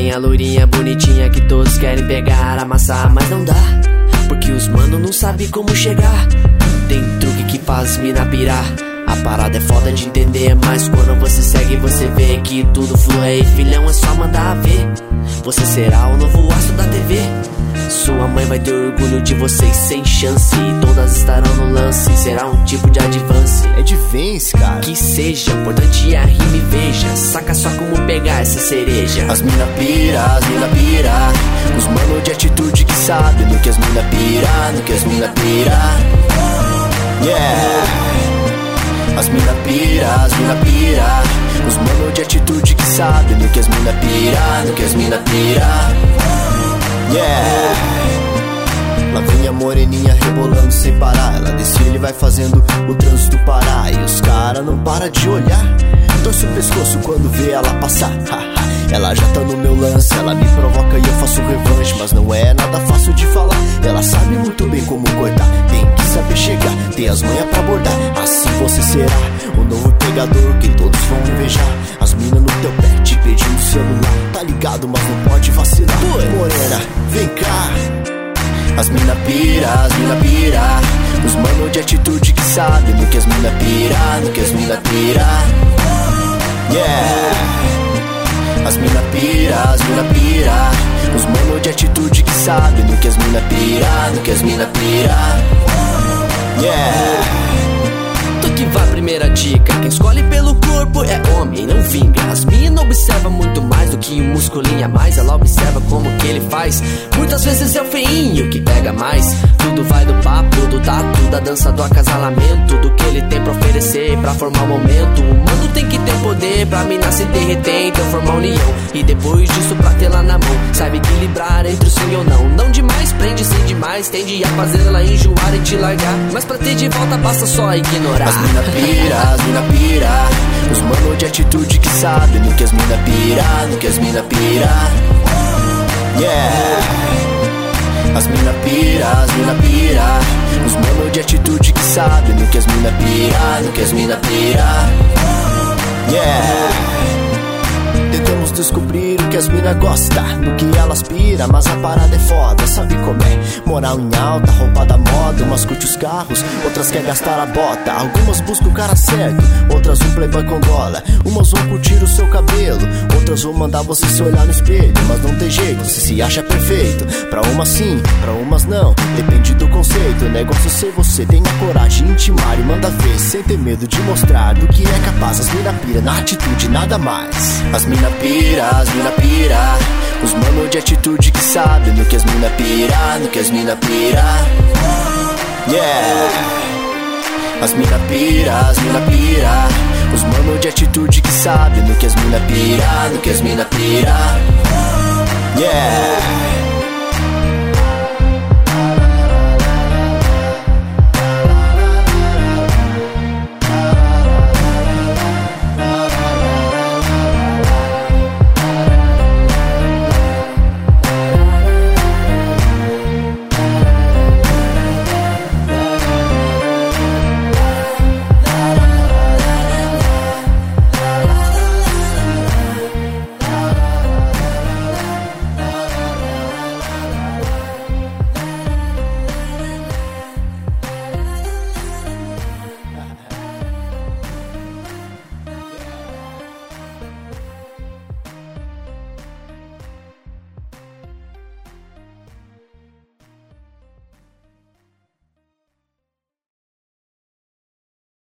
Tem a loirinha bonitinha que todos querem pegar, amassar, mas não dá, porque os mano não sabe como chegar. Tem truque que faz mina pirar. A parada é foda de entender, mas quando você segue você vê que tudo flui. Filhão, é só mandar ver. Você será o novo astro da TV. Sua mãe vai ter orgulho de vocês sem chance. Todas estarão no lance, será um tipo de advance. É de vence, cara. Que seja, importante é a rima e veja. Saca só como pegar essa cereja. As mina pira, os mano de atitude que sabe no que as mina pira, no que as mina pira. Yeah. As mina pira, os mano de atitude que sabe no que as mina pira, no que as mina pira. Yeah. Lá vem a moreninha rebolando sem parar. Ela desce e ele vai fazendo o trânsito parar. E os cara não para de olhar. Torce o pescoço quando vê ela passar. Ela já tá no meu lance, ela me provoca e eu faço revanche. Mas não é nada fácil de falar. Ela sabe muito bem como cortar. Tem que saber chegar, tem as manhas pra abordar. Assim você será o novo pegador que todos vão invejar. As mina no teu pé te pedindo celular. Tá ligado, mas não pode vacilar. Morena, vem cá. As mina pira, os mano de atitude que sabe no que as mina pira, no que as mina pira. Yeah. As mina pira, os mano de atitude que sabe no que as mina pira, no que as mina pira. Yeah. Tu que vai, primeira dica: quem escolhe pelo corpo é homem, não vinga. As mina observa muito mais do que um musculinho a mais. Ela observa como que ele faz. Muitas vezes é o feinho que pega mais. Tudo vai do papo, do tato, da dança, do acasalamento, do que ele tem pra oferecer, pra formar o momento. O mano tem que ter poder pra mina se derreter, então formar união. E depois disso pra ter lá na mão, sabe equilibrar entre o sim ou não. Não demais, prende sem demais, tende a fazer ela enjoar e te largar. Mas pra ter de volta basta só ignorar. As mina pira, os mano de atitude que sabe no que as mina pira, no que as mina pira. Yeah. As mina pira, os mano de atitude que sabe no que as mina pira, no que as mina pira. Yeah. Tentamos descobrir o que as mina gosta, no que elas pira, mas a parada é foda, sabe como é? Moral em alta, roupa da moda, umas curte os carros, outras quer gastar a bota. Algumas buscam o cara certo, outras um playboy com dólar. Umas vão curtir o seu cabelo, outras vão mandar você se olhar no espelho. Mas não tem jeito, você se acha perfeito. Pra umas sim, pra umas não, depende do conceito. O negócio é ser você, tenha coragem, intimar e manda ver, sem ter medo de mostrar do que é capaz. As mina pira, na atitude nada mais. As mina pira, os mano de atitude que sabe no que as mina pira, no que as mina pira. Yeah. As mina pira, os mano de atitude que sabe no que as mina pira, no que as mina pira. Yeah.